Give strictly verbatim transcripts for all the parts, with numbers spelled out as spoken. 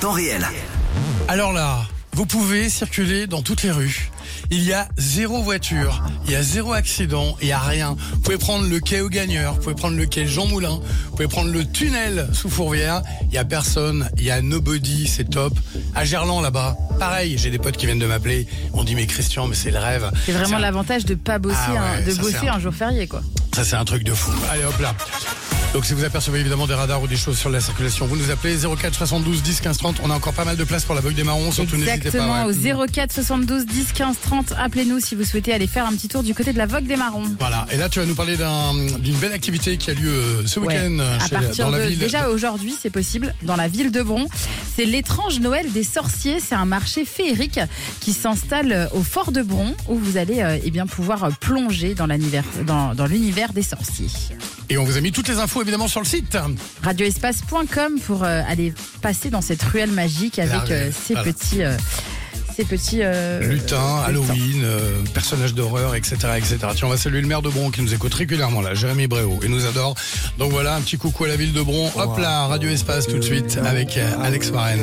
temps réel. Alors là, vous pouvez circuler dans toutes les rues. Il y a zéro voiture, il y a zéro accident, il y a rien. Vous pouvez prendre le quai aux Gagneurs, vous pouvez prendre le quai Jean Moulin, vous pouvez prendre le tunnel sous Fourvière. Il y a personne, il y a nobody, c'est top. À Gerland là-bas, pareil, j'ai des potes qui viennent de m'appeler. On dit mais Christian, mais c'est le rêve. C'est vraiment c'est un... l'avantage de pas bosser, ah ouais, un, de ça, bosser un... un jour férié, quoi. Ça c'est un truc de fou. Allez hop là. Donc si vous apercevez évidemment des radars ou des choses sur la circulation, vous nous appelez zéro quatre soixante-douze dix quinze trente. On a encore pas mal de place pour la Vogue des Marrons, surtout n'hésitez pas. Exactement, Ouais. au zéro quatre soixante-douze dix quinze trente. Appelez-nous si vous souhaitez aller faire un petit tour du côté de la Vogue des Marrons. Voilà, et là tu vas nous parler d'un, d'une belle activité qui a lieu euh, ce Ouais. week-end À chez, partir dans la de, ville. déjà aujourd'hui, c'est possible, dans la ville de Bron. C'est l'étrange Noël des sorciers. C'est un marché féerique qui s'installe au Fort de Bron, où vous allez euh, eh bien, pouvoir plonger dans, dans, dans l'univers des sorciers. Et on vous a mis toutes les infos évidemment sur le site. radio espace point com pour euh, aller passer dans cette ruelle magique avec euh, ces voilà. petits... Euh, ces petits euh, lutins, euh, Halloween, euh, personnages d'horreur, et cetera, et cetera. Tiens, on va saluer le maire de Bron qui nous écoute régulièrement, là, Jérémy Bréau, et nous adore. Donc voilà, un petit coucou à la ville de Bron. Hop là, Radio Espace tout de suite avec euh, Alex Warren.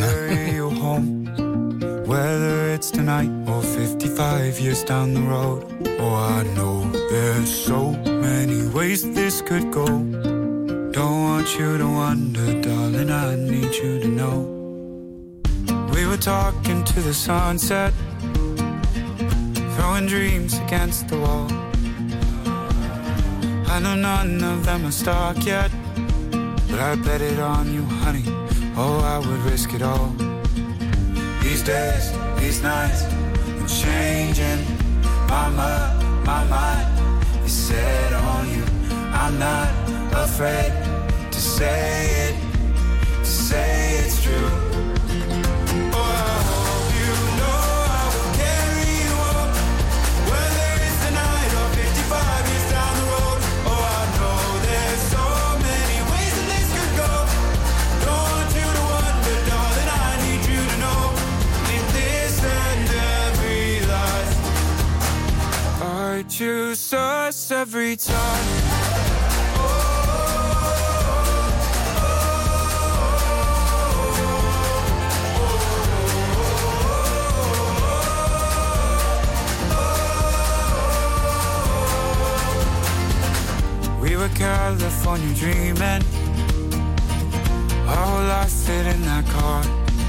Whether it's tonight or fifty-five years down the road. Oh, I know there's so many ways this could go. Don't want you to wonder, darling, I need you to know. We were talking to the sunset, throwing dreams against the wall. I know none of them are stuck yet, but I bet it on you, honey. Oh, I would risk it all. These days, these nights, I'm changing my mind, my mind is set on you. I'm not afraid to say it, to say it's true. Oh, I hope you know I will carry you up, whether it's tonight or fifty-five years down the road. Oh, I know there's so many ways that this could go. Don't want you to wonder, darling, I need you to know. And every life I choose us every time. We were California dreaming, our whole life fit in that car.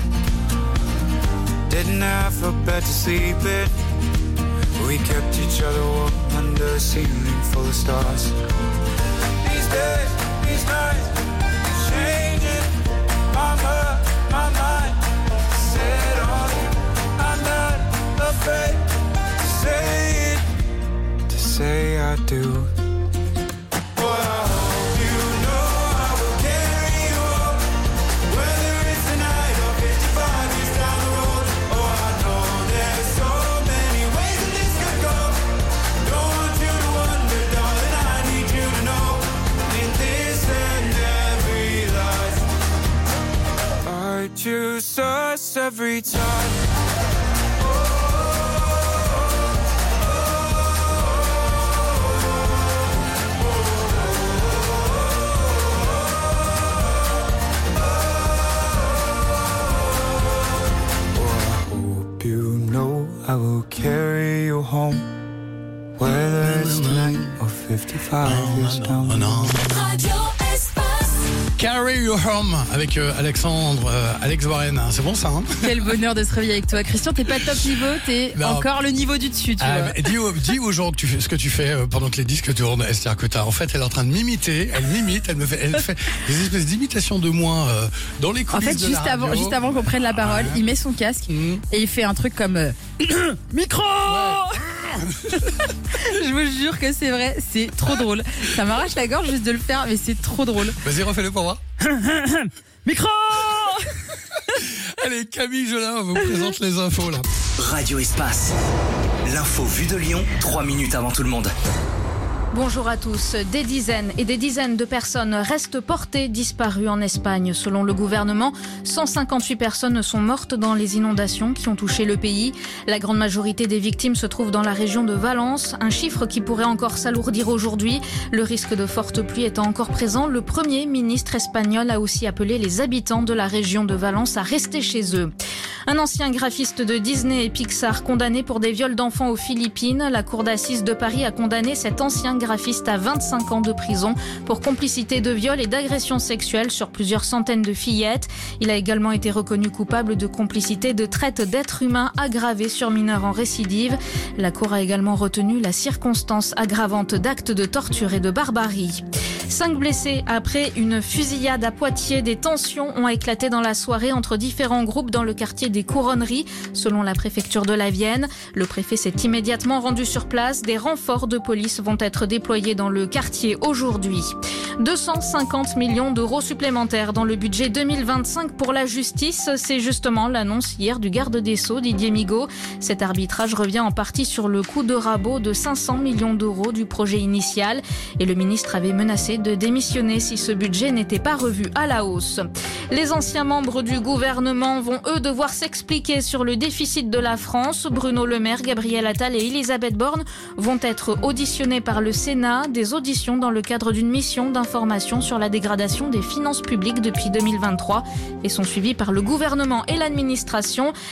Didn't have a bed to sleep in, we kept each other warm under a ceiling full of stars. These days, these nights, I'm changing my mind, my mind set on you. I'm not afraid to say it, to say I do. Choose us every time. I will carry you home, whether it's tonight or fifty-five years down the road. Carry You Home avec euh, Alexandre, euh, Alex Warren. C'est bon ça, hein? Quel bonheur de se réveiller avec toi. Christian, t'es pas top niveau, t'es non. Encore le niveau du dessus, tu ah, vois. Dis, aux, dis aux gens que tu fais, ce que tu fais euh, pendant que les disques tournent. C'est-à-dire que t'as, en fait, elle est en train de m'imiter, elle m'imite, elle me fait, elle fait des espèces d'imitations de moi euh, dans les coulisses. En fait, de juste la avant, radio. juste avant qu'on prenne la parole, ouais. Il met son casque mmh. et il fait un truc comme euh, micro. Ouais. Je vous jure que c'est vrai, c'est trop drôle. Ça m'arrache la gorge juste de le faire, mais c'est trop drôle. Vas-y, refais-le pour voir. Micro. Allez, Camille Jolin vous présente les infos là. Radio Espace, l'info vue de Lyon, trois minutes avant tout le monde. Bonjour à tous. Des dizaines et des dizaines de personnes restent portées disparues en Espagne. Selon le gouvernement, cent cinquante-huit personnes sont mortes dans les inondations qui ont touché le pays. La grande majorité des victimes se trouve dans la région de Valence, un chiffre qui pourrait encore s'alourdir aujourd'hui. Le risque de fortes pluies étant encore présent, le Premier ministre espagnol a aussi appelé les habitants de la région de Valence à rester chez eux. Un ancien graphiste de Disney et Pixar condamné pour des viols d'enfants aux Philippines. La cour d'assises de Paris a condamné cet ancien graphiste à vingt-cinq ans de prison pour complicité de viol et d'agression sexuelle sur plusieurs centaines de fillettes. Il a également été reconnu coupable de complicité de traite d'êtres humains aggravée sur mineurs en récidive. La cour a également retenu la circonstance aggravante d'actes de torture et de barbarie. Cinq blessés après une fusillade à Poitiers. Des tensions ont éclaté dans la soirée entre différents groupes dans le quartier des Couronneries, selon la préfecture de la Vienne. Le préfet s'est immédiatement rendu sur place. Des renforts de police vont être déployés dans le quartier aujourd'hui. deux cent cinquante millions d'euros supplémentaires dans le budget deux mille vingt-cinq pour la justice. C'est justement l'annonce hier du garde des Sceaux, Didier Migaud. Cet arbitrage revient en partie sur le coup de rabot de cinq cents millions d'euros du projet initial. Et le ministre avait menacé de démissionner si ce budget n'était pas revu à la hausse. Les anciens membres du gouvernement vont eux devoir s'expliquer sur le déficit de la France. Bruno Le Maire, Gabriel Attal et Elisabeth Borne vont être auditionnés par le Sénat. Des auditions dans le cadre d'une mission d'information sur la dégradation des finances publiques depuis deux mille vingt-trois et sont suivies par le gouvernement et l'administration.